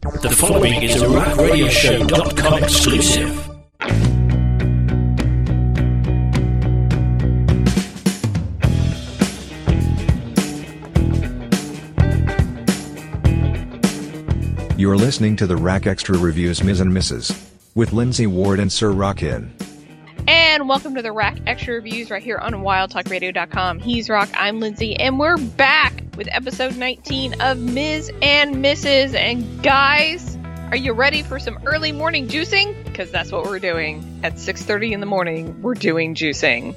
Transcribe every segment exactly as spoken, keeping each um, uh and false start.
The following is a rack radio show dot com exclusive. You're listening to the Rack Extra Reviews Miz and Missus with Lindsay Ward and Sir Rockin. And welcome to the Rack Extra Reviews right here on wild talk radio dot com. He's Rock, I'm Lindsay, and we're back with episode nineteen of Miz and Missus And guys, are you ready for some early morning juicing? Because that's what we're doing. At six thirty in the morning, we're doing juicing.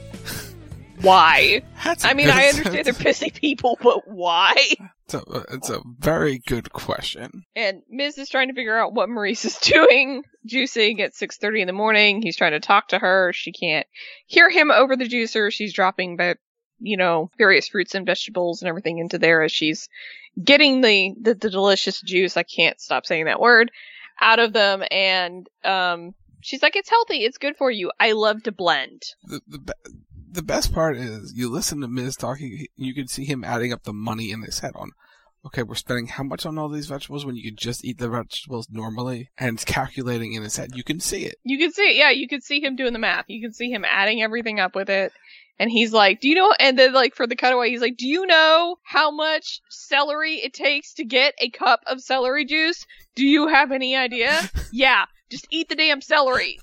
Why? That's I mean, good, I understand they're busy people, but why? It's a, it's a very good question. And Miz is trying to figure out what Maurice is doing, juicing at six thirty in the morning. He's trying to talk to her. She can't hear him over the juicer. She's dropping, but you know, various fruits and vegetables and everything into there as she's getting the, the, the delicious juice. I can't stop saying that word out of them. And um, she's like, it's healthy. It's good for you. I love to blend. The, the, the best part is you listen to Miz talking, you can see him adding up the money in his head on, okay, we're spending how much on all these vegetables when you could just eat the vegetables normally, and it's calculating in his head. You can see it. You can see it. Yeah, you can see him doing the math. You can see him adding everything up with it. And he's like, do you know, and then like for the cutaway, he's like, do you know how much celery it takes to get a cup of celery juice? Do you have any idea? Yeah, just eat the damn celery.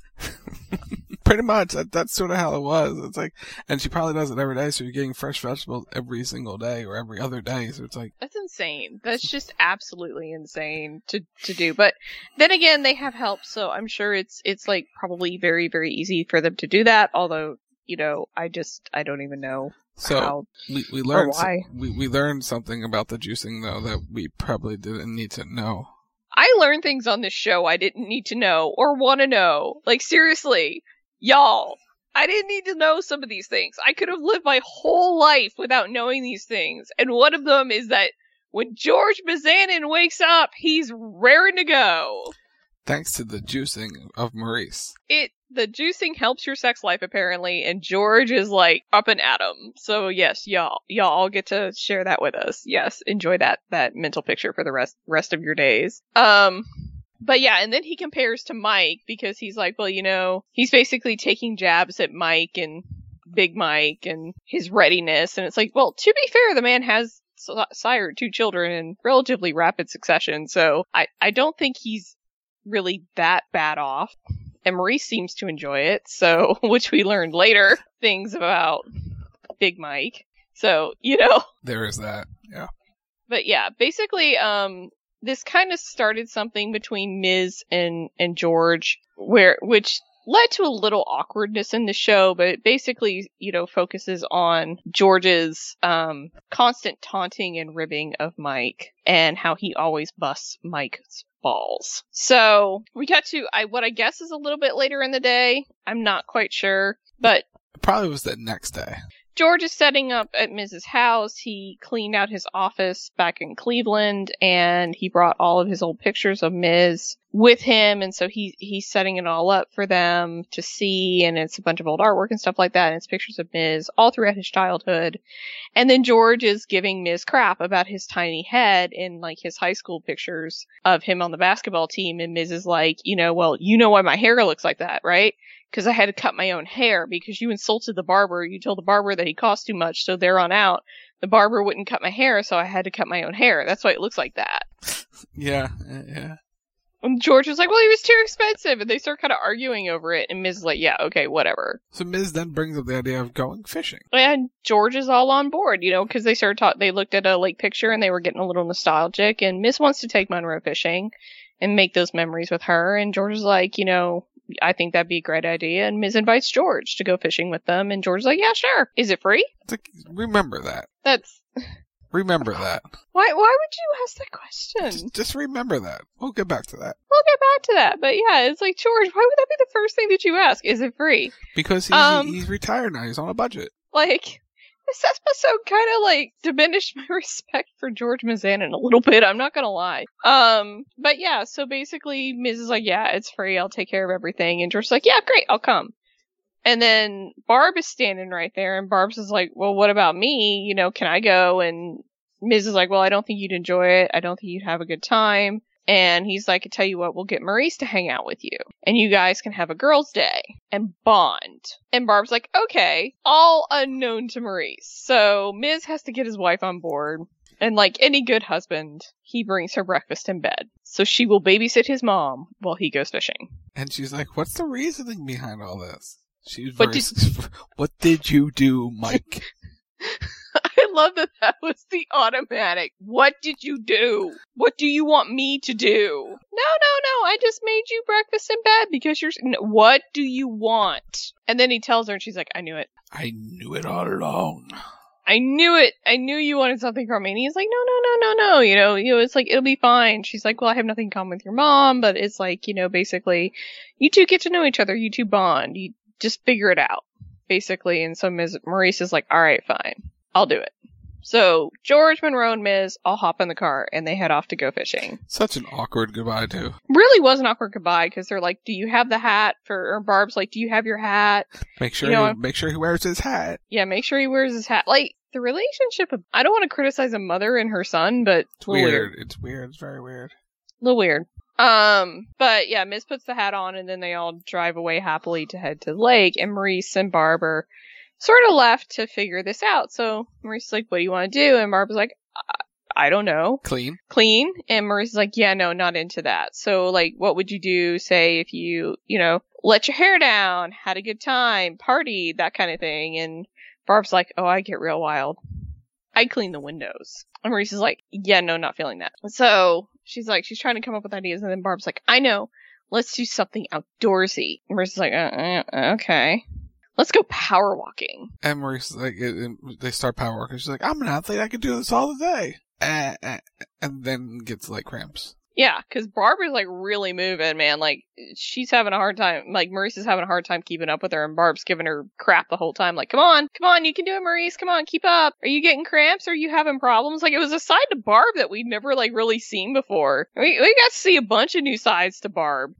Pretty much. That, that's sort of how it was. It's like, and she probably does it every day, so you're getting fresh vegetables every single day or every other day. So it's like, that's insane. That's just absolutely insane to, to do. But then again, they have help, so I'm sure it's it's like probably very, very easy for them to do that. Although, you know, I just I don't even know. So how we we learned why. we we learned something about the juicing though that we probably didn't need to know. I learned things on this show I didn't need to know or want to know. Like seriously. Y'all, I didn't need to know some of these things. I could have lived my whole life without knowing these things. And one of them is that when George Mizanin wakes up, he's raring to go. Thanks to the juicing of Maurice. It the juicing helps your sex life apparently, and George is like up and at 'em. So yes, y'all, y'all all get to share that with us. Yes, enjoy that that mental picture for the rest rest of your days. Um. But yeah, and then he compares to Mike because he's like, well, you know, he's basically taking jabs at Mike and Big Mike and his readiness. And it's like, well, to be fair, the man has sired two children in relatively rapid succession. So I, I don't think he's really that bad off. And Maurice seems to enjoy it. So, which we learned later, things about Big Mike. So, you know. There is that, yeah. But yeah, basically, um, this kind of started something between Miz and, and George, where which led to a little awkwardness in the show, but it basically, you know, focuses on George's um, constant taunting and ribbing of Mike and how he always busts Mike's balls. So we got to I what I guess is a little bit later in the day. I'm not quite sure, but it probably was the next day. George is setting up at Miz's house. He cleaned out his office back in Cleveland, and he brought all of his old pictures of Miz with him, and so he he's setting it all up for them to see, and it's a bunch of old artwork and stuff like that, and it's pictures of Miz all throughout his childhood. And then George is giving Miz crap about his tiny head in, like, his high school pictures of him on the basketball team, and Miz is like, you know, well, you know why my hair looks like that, right? Because I had to cut my own hair because you insulted the barber. You told the barber that he cost too much, so there on out, the barber wouldn't cut my hair, so I had to cut my own hair. That's why it looks like that. Yeah, yeah. And George was like, well, he was too expensive, and they start kind of arguing over it, and Miz is like, yeah, okay, whatever. So Miz then brings up the idea of going fishing. And George is all on board, you know, because they started talk- they looked at a lake picture, and they were getting a little nostalgic, and Miz wants to take Monroe fishing and make those memories with her, and George is like, you know, I think that'd be a great idea. And Miz invites George to go fishing with them. And George's like, yeah, sure. Is it free? Like, remember that. That's... Remember that. Why Why would you ask that question? Just, just remember that. We'll get back to that. We'll get back to that. But yeah, it's like, George, why would that be the first thing that you ask? Is it free? Because he's, um, he's retired now. He's on a budget. Like... This episode kind of, like, diminished my respect for George Mizanin a little bit, I'm not gonna lie. Um, but yeah, so basically, Miz is like, yeah, it's free, I'll take care of everything, and George's like, yeah, great, I'll come. And then Barb is standing right there, and Barb's is like, well, what about me? You know, can I go? And Miz is like, well, I don't think you'd enjoy it, I don't think you'd have a good time. And he's like, I tell you what, we'll get Maurice to hang out with you. And you guys can have a girls' day and bond. And Barb's like, okay, all unknown to Maurice. So Miz has to get his wife on board. And like any good husband, he brings her breakfast in bed. So she will babysit his mom while he goes fishing. And she's like, what's the reasoning behind all this? She's What very, did- what did you do, Mike? I love that that was the automatic. What did you do? What do you want me to do? No, no, no. I just made you breakfast in bed because you're... No, what do you want? And then he tells her and she's like, I knew it. I knew it all along. I knew it. I knew you wanted something from me. And he's like, no, no, no, no, no. You know, you know, it's like, it'll be fine. She's like, well, I have nothing in common with your mom, but it's like, you know, basically, you two get to know each other. You two bond. You just figure it out, basically. And so Miz Maurice is like, all right, fine. I'll do it. So George, Monroe, and Miz all hop in the car and they head off to go fishing. Such an awkward goodbye, too. Really was an awkward goodbye because they're like, do you have the hat for, or Barb's like, do you have your hat? Make sure You know, he, make sure he wears his hat. Yeah, make sure he wears his hat. Like, the relationship of, I don't want to criticize a mother and her son, but It's a little weird. weird. It's weird. It's very weird. A little weird. Um, but yeah, Miz puts the hat on and then they all drive away happily to head to the lake, and Maurice and Barb are sort of left to figure this out. So Maurice is like, what do you want to do? And Barb's like, I, I don't know. Clean. Clean. And Maurice is like, yeah, no, not into that. So like, what would you do, say, if you, you know, let your hair down, had a good time, party, that kind of thing? And Barb's like, oh, I get real wild. I clean the windows. And Maurice is like, yeah, no, not feeling that. So she's like, she's trying to come up with ideas. And then Barb's like, I know. Let's do something outdoorsy. And Maurice is like, uh, uh, okay. Let's go power walking. And Maurice, like, it, it, they start power walking. She's like, I'm an athlete. I could do this all the day. Uh, uh, and then gets, like, cramps. Yeah, because Barbara's, like, really moving, man. Like, she's having a hard time. Like, Maurice is having a hard time keeping up with her, and Barb's giving her crap the whole time. Like, come on, come on, you can do it, Maurice. Come on, keep up. Are you getting cramps? Are you having problems? Like, it was a side to Barb that we'd never, like, really seen before. We, we got to see a bunch of new sides to Barb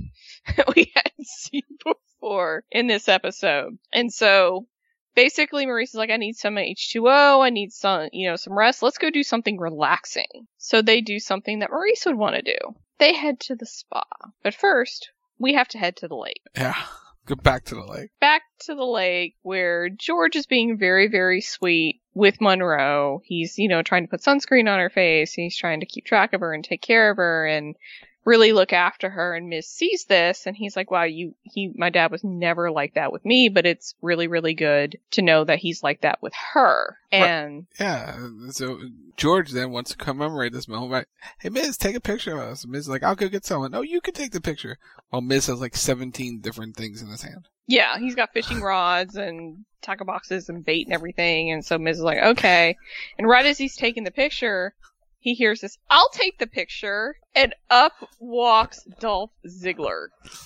we hadn't seen before in this episode. And so, basically, Maurice is like, I need some H two O, I need some, you know, some rest. Let's go do something relaxing. So they do something that Maurice would want to do. They head to the spa. But first, we have to head to the lake. Yeah. Go back to the lake. Back to the lake where George is being very, very sweet with Monroe. He's, you know, trying to put sunscreen on her face. He's trying to keep track of her and take care of her and really look after her. And Miz sees this and he's like, wow, you, he, my dad was never like that with me, but it's really, really good to know that he's like that with her. And yeah, so George then wants to commemorate this moment. Right? Hey, Miz, take a picture of us. Miz is like, I'll go get someone. No, you can take the picture. While Miz has like seventeen different things in his hand. yeah, he's got fishing rods and tackle boxes and bait and everything. And so Miz is like, okay. And right as he's taking the picture, he hears this, I'll take the picture, and up walks Dolph Ziggler.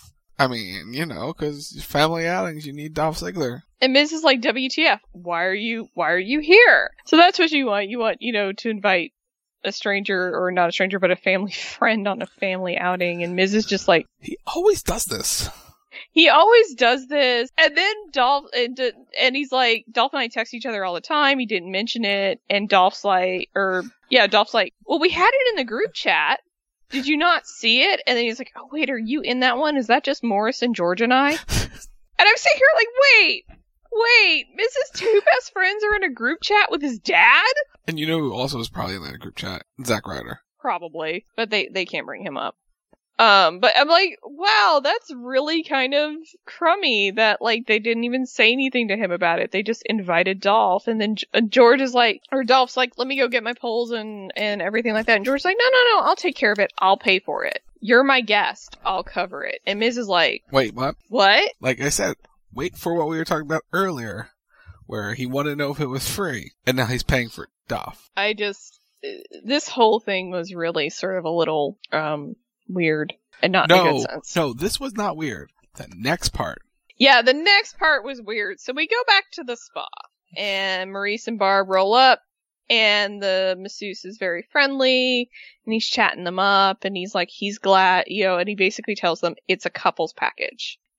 I mean, you know, because family outings, you need Dolph Ziggler. And Miz is like, W T F, why are you, why are you here? So that's what you want. You want, you know, to invite a stranger, or not a stranger, but a family friend on a family outing. And Miz is just like, He always does this. he always does this. And then Dolph, and, and he's like, Dolph and I text each other all the time. He didn't mention it. And Dolph's like, or, yeah, Dolph's like, well, we had it in the group chat. Did you not see it? And then he's like, oh, wait, are you in that one? Is that just Morris and George and I? And I'm sitting here like, wait, wait, Missus Two best friends are in a group chat with his dad? And you know who also is probably in that group chat? Zack Ryder. Probably. But they, they can't bring him up. Um, but I'm like, wow, that's really kind of crummy that, like, they didn't even say anything to him about it. They just invited Dolph, and then G- George is like, or Dolph's like, let me go get my poles and, and everything like that. And George's like, no, no, no, I'll take care of it. I'll pay for it. You're my guest. I'll cover it. And Miz is like, Wait, what? what? Like I said, wait for what we were talking about earlier, where he wanted to know if it was free, and now he's paying for it. Dolph. I just, this whole thing was really sort of a little, um, weird and not in a No, good sense. no, this was not weird. The next part. Yeah, the next part was weird. So we go back to the spa, and Maurice and Barb roll up, and the masseuse is very friendly, and he's chatting them up, and he's like, he's glad, you know, and he basically tells them it's a couples package.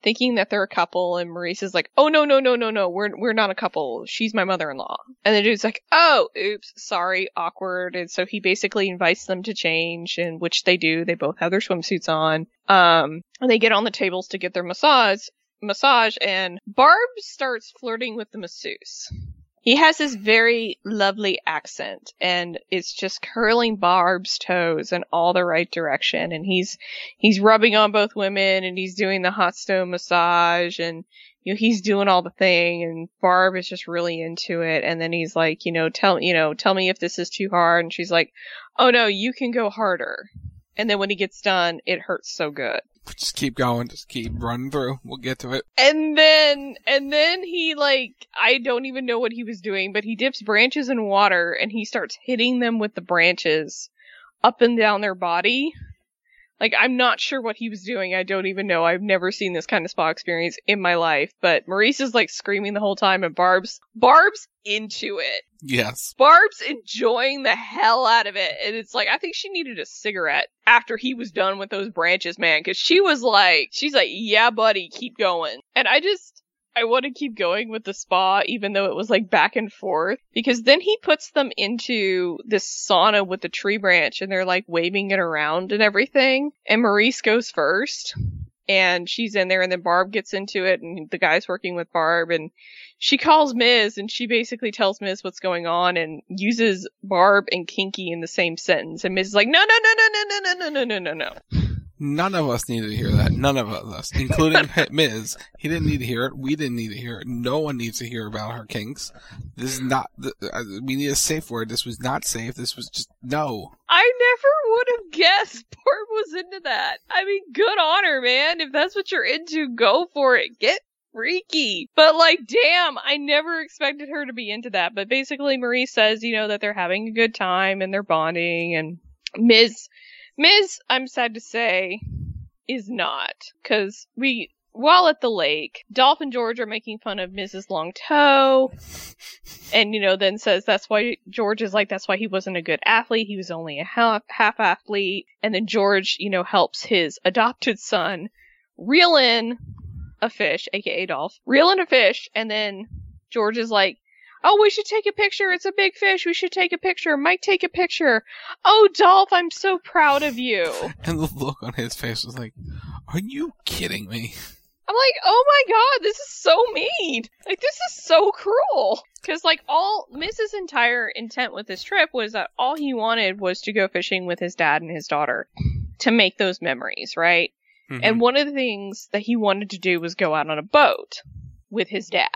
thinking that they're a couple, and Maurice is like, oh, no, no, no, no, no, we're we're not a couple. She's my mother-in-law. And the dude's like, oh, oops, sorry, awkward. And so he basically invites them to change, and which they do. They both have their swimsuits on. Um, and they get on the tables to get their massage, massage, and Barb starts flirting with the masseuse. He has this very lovely accent, and it's just curling Barb's toes in all the right direction. And he's he's rubbing on both women, and he's doing the hot stone massage, and you know he's doing all the thing. And Barb is just really into it. And then he's like, you know, tell you know, tell me if this is too hard. And she's like, oh no, you can go harder. And then when he gets done, it hurts so good. Just keep going. Just keep running through. We'll get to it. And then, and then he like, I don't even know what he was doing, but he dips branches in water and he starts hitting them with the branches up and down their body. Like, I'm not sure what he was doing. I don't even know. I've never seen this kind of spa experience in my life. But Maurice is like screaming the whole time, and Barb's, Barb's into it. Yes. Barb's enjoying the hell out of it. And it's like, I think she needed a cigarette after he was done with those branches, man. Cause she was like, she's like, yeah, buddy, keep going. And I just, I want to keep going with the spa, even though it was like back and forth, because then he puts them into this sauna with the tree branch, and they're like waving it around and everything. And Maurice goes first, and she's in there, and then Barb gets into it, and the guy's working with Barb, and she calls Miz, and she basically tells Miz what's going on and uses Barb and Kinky in the same sentence. And Miz is like, no, no, no, no, no, no, no, no, no, no, no. None of us needed to hear that. None of us, including Miz. He didn't need to hear it. We didn't need to hear it. No one needs to hear about her kinks. This is not, we need a safe word. This was not safe. This was just, no. I never would have guessed Barb was into that. I mean, good on her, man. If that's what you're into, go for it. Get freaky. But like, damn, I never expected her to be into that. But basically, Maurice says, you know, that they're having a good time and they're bonding, and Miz, Miz, I'm sad to say, is not. Cause we, while at the lake, Dolph and George are making fun of Miz's long toe. And, you know, then says that's why, George is like, that's why he wasn't a good athlete. He was only a half, half athlete. And then George, you know, helps his adopted son reel in a fish, aka Dolph, reel in a fish. And then George is like, oh, we should take a picture. It's a big fish. We should take a picture. Mike, take a picture. Oh, Dolph, I'm so proud of you. And the look on his face was like, are you kidding me? I'm like, oh my god, this is so mean. Like, this is so cruel. Because, like, all, Miz's entire intent with this trip was that all he wanted was to go fishing with his dad and his daughter to make those memories, right? Mm-hmm. And one of the things that he wanted to do was go out on a boat with his dad.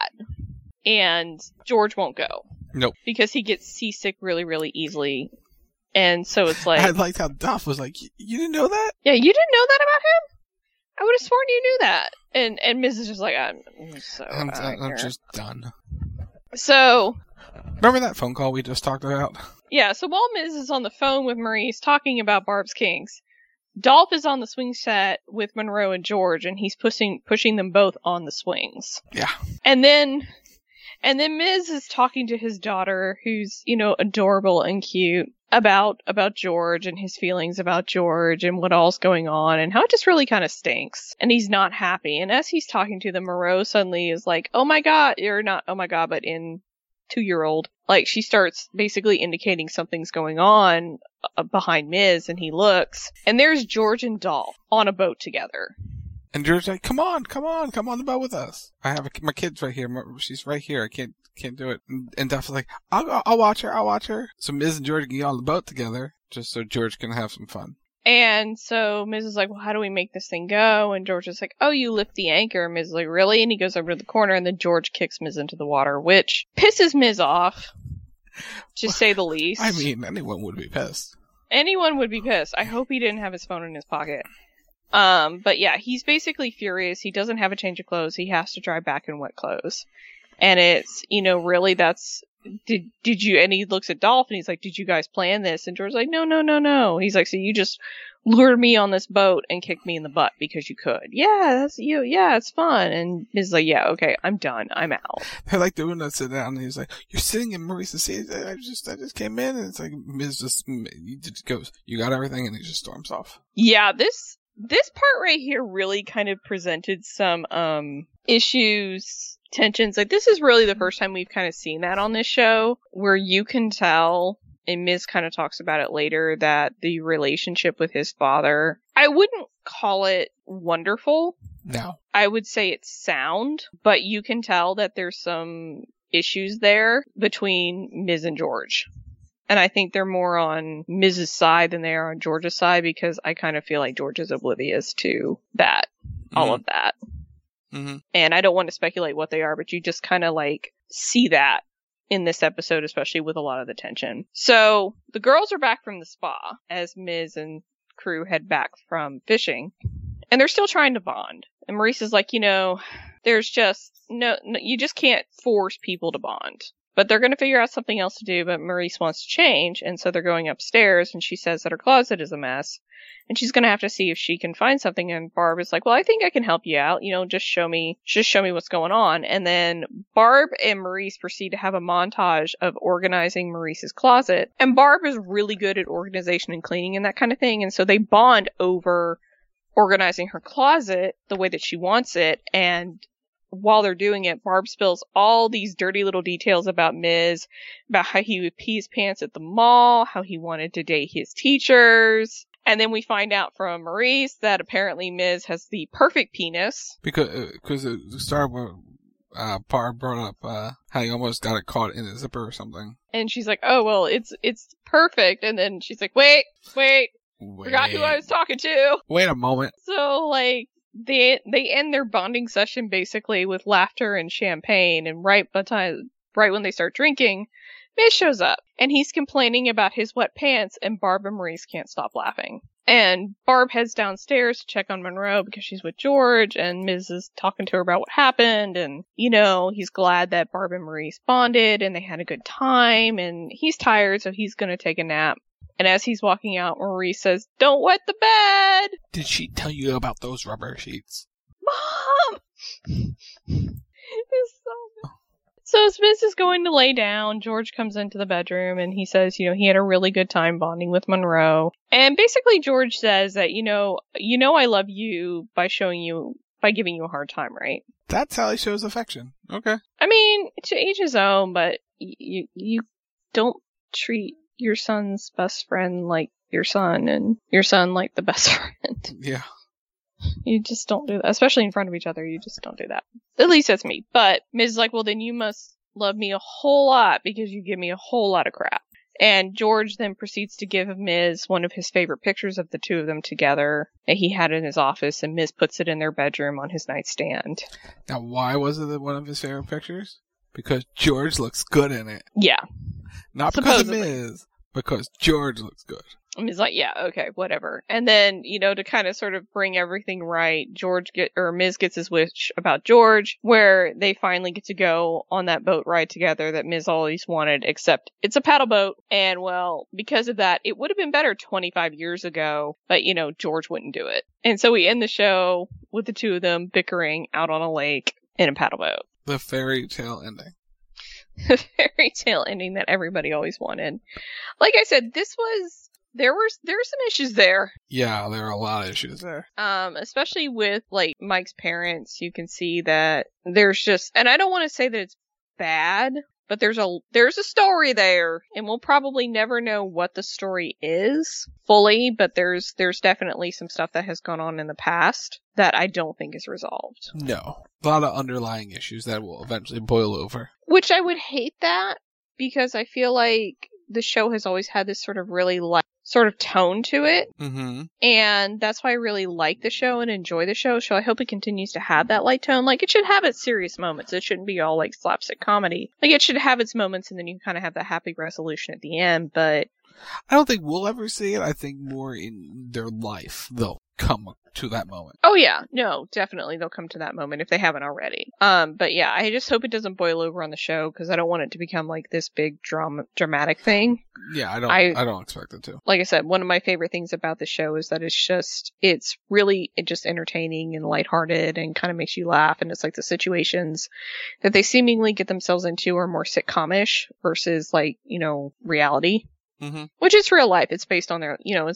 And George won't go. Nope. Because he gets seasick really, really easily. And so it's like... I liked how Duff was like, you didn't know that? Yeah, you didn't know that about him? I would have sworn you knew that. And and Miz is just like, I'm so I'm, I'm just done. So... Remember that phone call we just talked about? Yeah, so while Miz is on the phone with Maurice talking about Barb's kinks, Dolph is on the swing set with Monroe and George, and he's pushing pushing them both on the swings. Yeah. And then... And then Miz is talking to his daughter, who's, you know, adorable and cute, about about George and his feelings about George and what all's going on and how it just really kind of stinks. And he's not happy. And as he's talking to them, Moreau suddenly is like, oh my god, or not oh my god, but in two-year-old. Like, she starts basically indicating something's going on uh, behind Miz, and he looks. And there's George and Dolph on a boat together. And George's like, come on, come on, come on the boat with us. I have a, my kid's right here. My, she's right here. I can't can't do it. And, and Duff is like, I'll go, I'll watch her, I'll watch her. So Miz and George can get on the boat together, just so George can have some fun. And so Miz is like, well, how do we make this thing go? And George is like, oh, you lift the anchor. And Miz is like, really? And he goes over to the corner, and then George kicks Miz into the water, which pisses Miz off, to say the least. I mean, anyone would be pissed. Anyone would be pissed. I hope he didn't have his phone in his pocket. Um, but yeah, he's basically furious. He doesn't have a change of clothes. He has to drive back in wet clothes. And it's, you know, really that's, did, did you, and he looks at Dolph and he's like, did you guys plan this? And George's like, no, no, no, no. He's like, so you just lured me on this boat and kicked me in the butt because you could. Yeah, that's you. Yeah, it's fun. And Miz like, yeah, okay, I'm done. I'm out. They're like doing that sit down, and he's like, you're sitting in Maurice's seat. I just, I just came in, and it's like, Miz just, he just goes, you got everything, and he just storms off. Yeah, this, this part right here really kind of presented some um issues, tensions. Like, this is really the first time we've kind of seen that on this show, where you can tell, and Miz kind of talks about it later, that the relationship with his father, I wouldn't call it wonderful. No. I would say it's sound, but you can tell that there's some issues there between Miz and George. And I think they're more on Miz's side than they are on George's side, because I kind of feel like George is oblivious to that, all Mm-hmm. of that. Mm-hmm. And I don't want to speculate what they are, but you just kind of like see that in this episode, especially with a lot of the tension. So the girls are back from the spa as Miz and crew head back from fishing, and they're still trying to bond. And Maurice is like, you know, there's just no, no you just can't force people to bond. But they're going to figure out something else to do, but Maurice wants to change, and so they're going upstairs, and she says that her closet is a mess, and she's going to have to see if she can find something, and Barb is like, well, I think I can help you out, you know, just show me, just show me what's going on. And then Barb and Maurice proceed to have a montage of organizing Maurice's closet, and Barb is really good at organization and cleaning and that kind of thing, and so they bond over organizing her closet the way that she wants it. And while they're doing it, Barb spills all these dirty little details about Miz, about how he would pee his pants at the mall, how he wanted to date his teachers. And then we find out from Maurice that apparently Miz has the perfect penis. Because uh, cause the star uh, Barb brought up uh, how he almost got it caught in a zipper or something. And she's like, oh, well, it's it's perfect. And then she's like, wait, wait, Wait. forgot who I was talking to. Wait a moment. So, like, they they end their bonding session basically with laughter and champagne, and right by time, right when they start drinking, Miz shows up, and he's complaining about his wet pants, and Barb and Maurice can't stop laughing. And Barb heads downstairs to check on Monroe because she's with George, and Miz is talking to her about what happened, and, you know, he's glad that Barb and Maurice bonded, and they had a good time, and he's tired, so he's gonna take a nap. And as he's walking out, Maurice says, don't wet the bed! Did she tell you about those rubber sheets? Mom! It's so... So as Miz is going to lay down, George comes into the bedroom and he says, you know, he had a really good time bonding with Monroe. And basically George says that, you know, you know I love you by showing you, by giving you a hard time, right? That's how he shows affection. Okay. I mean, to each his own, but y- you, you don't treat your son's best friend like your son, and your son like the best friend. Yeah. You just don't do that, especially in front of each other. You just don't do that. At least that's me. But Miz is like, well, then you must love me a whole lot because you give me a whole lot of crap. And George then proceeds to give Miz one of his favorite pictures of the two of them together that he had in his office, and Miz puts it in their bedroom on his nightstand. Now, why was it one of his favorite pictures? Because George looks good in it. Yeah. Not because Supposedly. of Miz, because George looks good. And Miz like, yeah, okay, whatever. And then, you know, to kind of sort of bring everything right, George get, or Miz gets his wish about George, where they finally get to go on that boat ride together that Miz always wanted, except it's a paddle boat. And well, because of that, it would have been better twenty-five years ago, but you know, George wouldn't do it. And so we end the show with the two of them bickering out on a lake in a paddle boat. The fairy tale ending. The fairy tale ending that everybody always wanted. Like I said, this was, there were, there were some issues there. Yeah, there are a lot of issues there. Um, especially with, like, Mike's parents, you can see that there's just, and I don't want to say that it's bad, but there's a, there's a story there, and we'll probably never know what the story is fully, but there's, there's definitely some stuff that has gone on in the past that I don't think is resolved. No. A lot of underlying issues that will eventually boil over. Which I would hate that, because I feel like the show has always had this sort of really light sort of tone to it. Mm-hmm. And that's why I really like the show and enjoy the show. So I hope it continues to have that light tone. Like, it should have its serious moments. It shouldn't be all like slapstick comedy. Like, it should have its moments and then you kind of have the happy resolution at the end. But I don't think we'll ever see it. I think more in their life they'll come to that moment. oh yeah, no, definitely they'll come to that moment if they haven't already. Um, but yeah, I just hope it doesn't boil over on the show because I don't want it to become like this big drama, dramatic thing. Yeah, I don't. I- I, don't expect it to. Like I said, one of my favorite things about the show is that it's just, it's really it just entertaining and lighthearted and kind of makes you laugh. And it's like the situations that they seemingly get themselves into are more sitcomish versus like, you know, reality, Mm-hmm. which is real life. It's based on their, you know, it's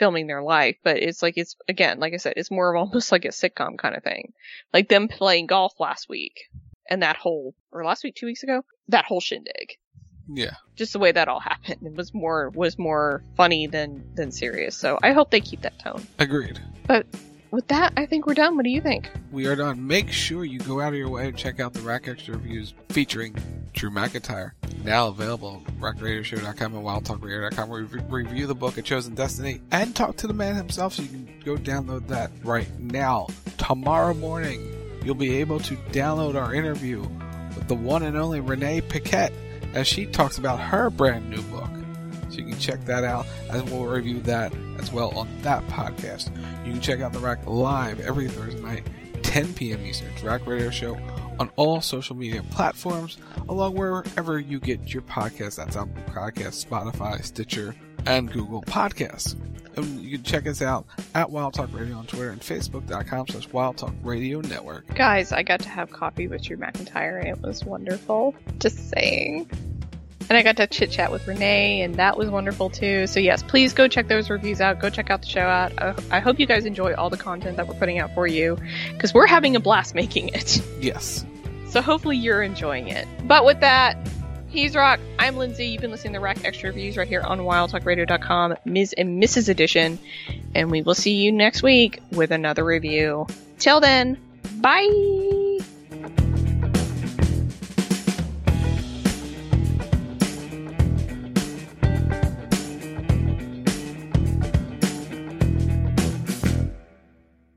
filming their life, but it's like, it's, again, like I said, it's more of almost like a sitcom kind of thing. Like them playing golf last week, and that whole, or last week, two weeks ago, that whole shindig. Yeah. Just the way that all happened. It was more, was more funny than, than serious. So I hope they keep that tone. Agreed. But with that, I think we're done. What do you think? We are done. Make sure you go out of your way and check out the Rack Extra reviews featuring Drew McIntyre. Now available at rack radio show dot com and wild talk radio dot com, where we re- review the book A Chosen Destiny and talk to the man himself, so you can go download that right now. Tomorrow morning, you'll be able to download our interview with the one and only Renee Paquette as she talks about her brand new book. So you can check that out, as we'll review that as well on that podcast. You can check out The Rack live every Thursday night, ten p.m. Eastern. It's Rack Radio Show on all social media platforms, along wherever you get your podcasts. That's Apple Podcasts, Spotify, Stitcher, and Google Podcasts. And you can check us out at Wild Talk Radio on Twitter and Facebook dot com slash Wild Talk Radio Network. Guys, I got to have coffee with Drew McIntyre, and it was wonderful. Just saying. And I got to chit chat with Renee, and that was wonderful too. So yes, please go check those reviews out. Go check out the show out. I, I hope you guys enjoy all the content that we're putting out for you, because we're having a blast making it. Yes. So hopefully you're enjoying it. But with that, he's Rock. I'm Lindsay. You've been listening to Rack Extra Reviews right here on wild talk radio dot com, Miz and Missus Edition. And we will see you next week with another review. Till then, bye!